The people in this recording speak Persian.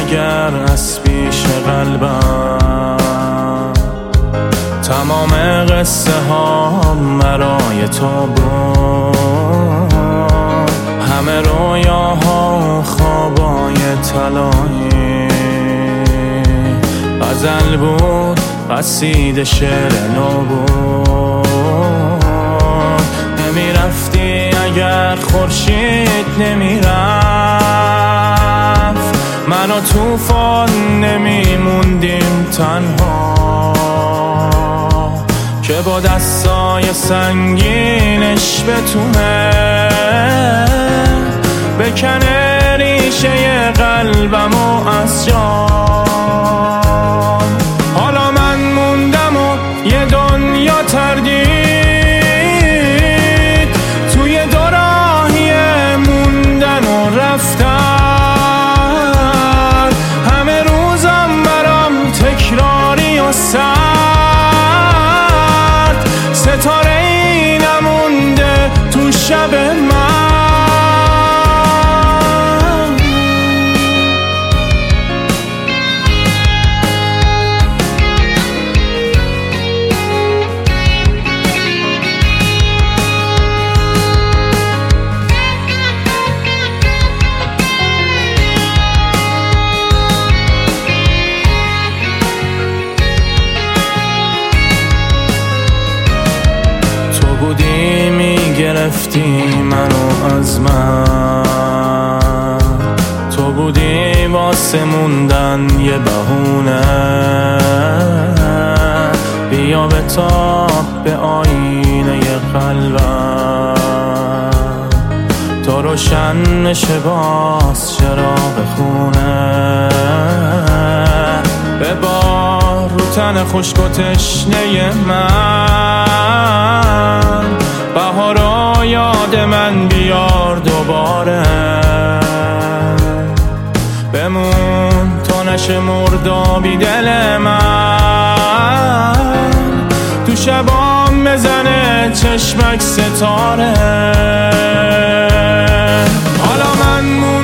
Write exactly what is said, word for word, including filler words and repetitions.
اگر از پیش قلبم تمام قصه ها برای تو بود، همه رویاها خوابای طلایی، غزل بود قصیده شعر نو بود. نمیرفتی اگر خورشید نمیرفت، من و طوفان نمیموندیم تنها، که با دستای سنگینش بتونه بکنه ریشه قلبمو از جا. حالا من موندم و یه دنیا تردید توی دو راهی موندن و رفتن، همه روزم برام تکراری و سرد، ستاره ای نمونده تو شب من. بودی میگرفتی منو از من، تو بودی واسه موندن یه بهونه، بیا بتاب به آینه قلبم، تا روشن نشه باز چراغ خونه، ببار رو تن خشک و تشنه من، بهارا یاد من بیار دوباره، بمون تا نشه مردابی دل من، تو شبام بزنه چشمک ستاره. حالا من